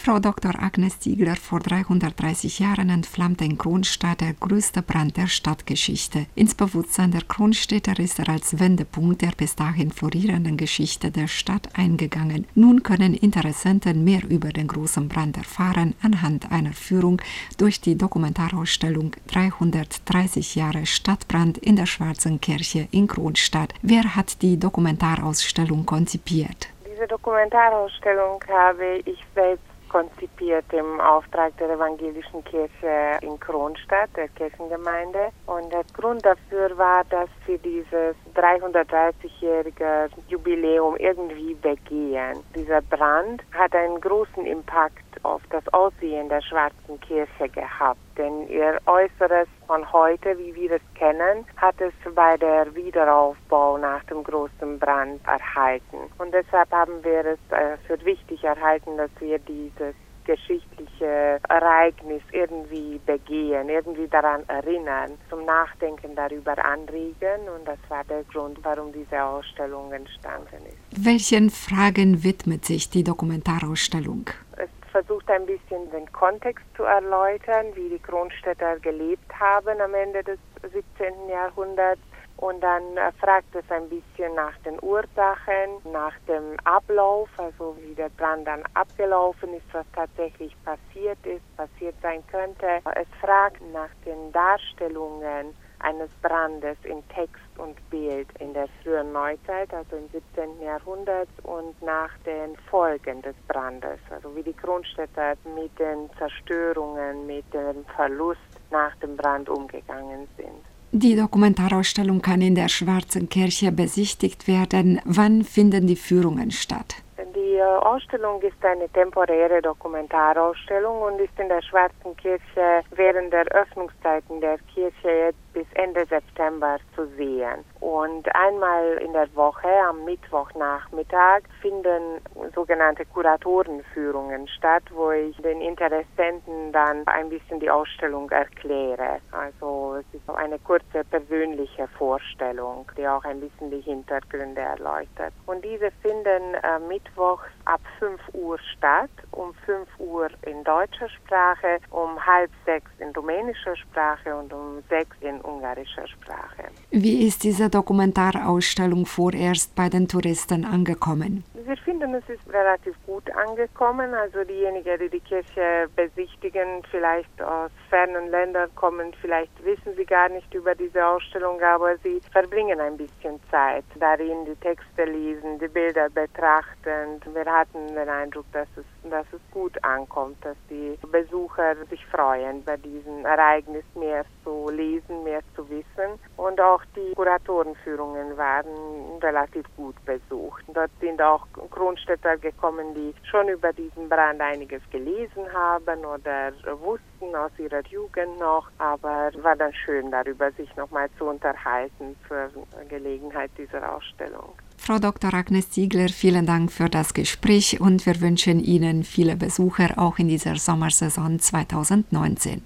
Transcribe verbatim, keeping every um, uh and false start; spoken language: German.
Frau Doktor Agnes Ziegler, vor dreihundertdreißig Jahren entflammte in Kronstadt der größte Brand der Stadtgeschichte. Ins Bewusstsein der Kronstädter ist er als Wendepunkt der bis dahin florierenden Geschichte der Stadt eingegangen. Nun können Interessenten mehr über den großen Brand erfahren anhand einer Führung durch die Dokumentarausstellung dreihundertdreißig Jahre Stadtbrand in der Schwarzen Kirche in Kronstadt. Wer hat die Dokumentarausstellung konzipiert? Diese Dokumentarausstellung habe ich selbst konzipiert im Auftrag der Evangelischen Kirche in Kronstadt, der Kirchengemeinde. Und der Grund dafür war, dass wir dieses dreihundertdreißigjährige Jubiläum irgendwie begehen. Dieser Brand hat einen großen Impact auf das Aussehen der Schwarzen Kirche gehabt. Denn ihr Äußeres von heute, wie wir es kennen, hat es bei der Wiederaufbau nach dem großen Brand erhalten. Und deshalb haben wir es äh, für wichtig erhalten, dass wir dieses geschichtliche Ereignis irgendwie begehen, irgendwie daran erinnern, zum Nachdenken darüber anregen. Und das war der Grund, warum diese Ausstellung entstanden ist. Welchen Fragen widmet sich die Dokumentarausstellung? Es versucht ein bisschen den Kontext zu erläutern, wie die Kronstädter gelebt haben am Ende des siebzehnten Jahrhunderts. Und dann fragt es ein bisschen nach den Ursachen, nach dem Ablauf, also wie der Brand dann abgelaufen ist, was tatsächlich passiert ist, passiert sein könnte. Es fragt nach den Darstellungen eines Brandes in Text und Bild in der frühen Neuzeit, also im siebzehnten Jahrhundert, und nach den Folgen des Brandes, also wie die Kronstädter mit den Zerstörungen, mit dem Verlust nach dem Brand umgegangen sind. Die Dokumentarausstellung kann in der Schwarzen Kirche besichtigt werden. Wann finden die Führungen statt? Die Ausstellung ist eine temporäre Dokumentarausstellung und ist in der Schwarzen Kirche während der Öffnungszeiten der Kirche jetzt bis Ende September zu sehen. Und einmal in der Woche, am Mittwochnachmittag, finden sogenannte Kuratorenführungen statt, wo ich den Interessenten dann ein bisschen die Ausstellung erkläre. Also es ist eine kurze persönliche Vorstellung, die auch ein bisschen die Hintergründe erläutert. Und diese finden äh, mittwochs ab fünf Uhr statt, um fünf Uhr in deutscher Sprache, um halb sechs in rumänischer Sprache und um sechs in ungarischer Sprache. Wie ist diese Dokumentarausstellung vorerst bei den Touristen angekommen? Wir finden, es ist relativ gut angekommen. Also diejenigen, die die Kirche besichtigen, vielleicht aus fernen Ländern kommen, vielleicht wissen sie gar nicht über diese Ausstellung, aber sie verbringen ein bisschen Zeit darin, die Texte lesen, die Bilder betrachten. Wir hatten den Eindruck, dass es, dass es gut ankommt, dass die Besucher sich freuen, bei diesem Ereignis mehr zu lesen, mehr zu wissen. Und auch die Kuratorenführungen waren relativ gut besucht. Dort sind auch Kronstädter gekommen, die schon über diesen Brand einiges gelesen haben oder wussten aus ihrer Jugend noch, aber war dann schön, darüber sich nochmal zu unterhalten zur Gelegenheit dieser Ausstellung. Frau Doktor Agnes Ziegler, vielen Dank für das Gespräch und wir wünschen Ihnen viele Besucher auch in dieser Sommersaison zweitausendneunzehn.